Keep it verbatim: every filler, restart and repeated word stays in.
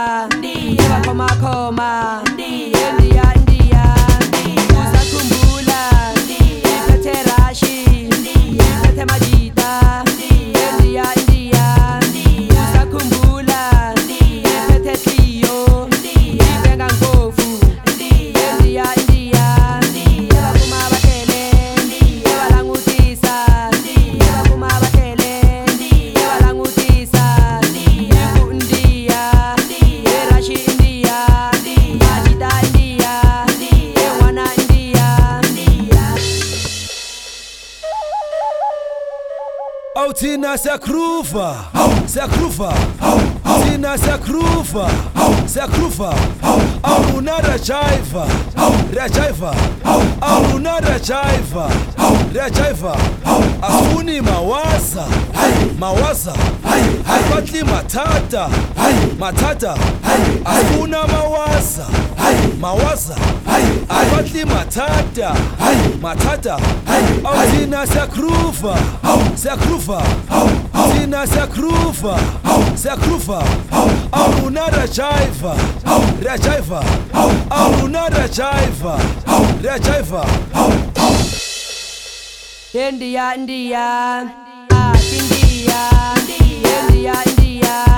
India, India, koma koma, India, India, India, usakhumbula, iphethe rashi, iphethe majita, India, India, usakhumbula, iphethe Clio, ibenga ngofu, India, India, ebakuma bakele, ebalangutisa, ebakuma bakele, ebalangutisa, iku India, erashi India, majita India, ewana India. Aw thina siyakruva, siyakruva, thina siyakruva, siyakruva. Awuna rajaiva, rajaiva, awuna rajaiva, rajaiva. Asifuni mawaza, mawaza, asipatli matata, matata. Asifuna mawaza, mawaza, asipatli matata, matata. Aw thina siyakruva, siyakruva, thina siyakruva, siyakruva. Awuna rajaiva, rajaiva, awuna rajaiva, rajaiva. India, India, ah, India, India, India.